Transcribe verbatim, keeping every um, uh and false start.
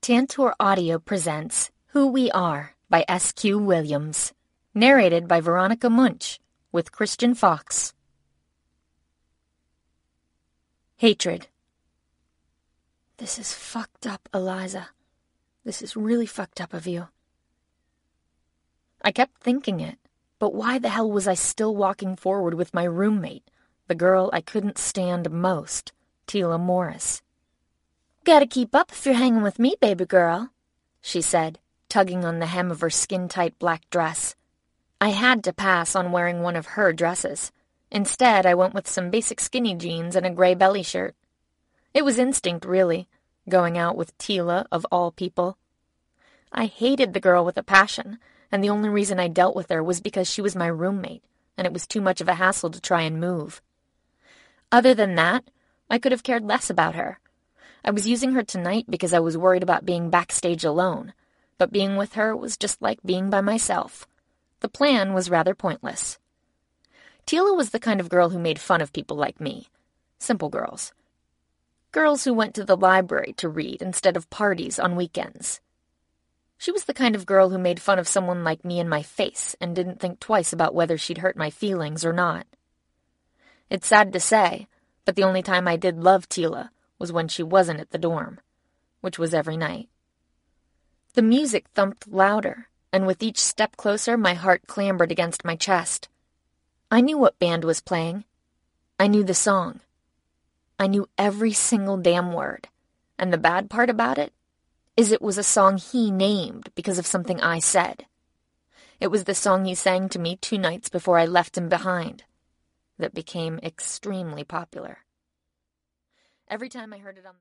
Tantor Audio presents Who We Are by S Q Williams, narrated by Veronica Munch, with Christian Fox. Hatred. This is fucked up, Eliza. This is really fucked up of you. I kept thinking it, but why the hell was I still walking forward with my roommate, the girl I couldn't stand most, Tila Morris? Gotta keep up if you're hanging with me, baby girl, she said, tugging on the hem of her skin-tight black dress. I had to pass on wearing one of her dresses. Instead, I went with some basic skinny jeans and a gray belly shirt. It was instinct, really, going out with Tila, of all people. I hated the girl with a passion, and the only reason I dealt with her was because she was my roommate, and it was too much of a hassle to try and move. Other than that, I could have cared less about her. I was using her tonight because I was worried about being backstage alone, but being with her was just like being by myself. The plan was rather pointless. Tila was the kind of girl who made fun of people like me. Simple girls. Girls who went to the library to read instead of parties on weekends. She was the kind of girl who made fun of someone like me in my face and didn't think twice about whether she'd hurt my feelings or not. It's sad to say, but the only time I did love Tila was when she wasn't at the dorm, which was every night. The music thumped louder, and with each step closer, my heart clambered against my chest. I knew what band was playing. I knew the song. I knew every single damn word, and the bad part about it is it was a song he named because of something I said. It was the song he sang to me two nights before I left him behind that became extremely popular. Every time I heard it on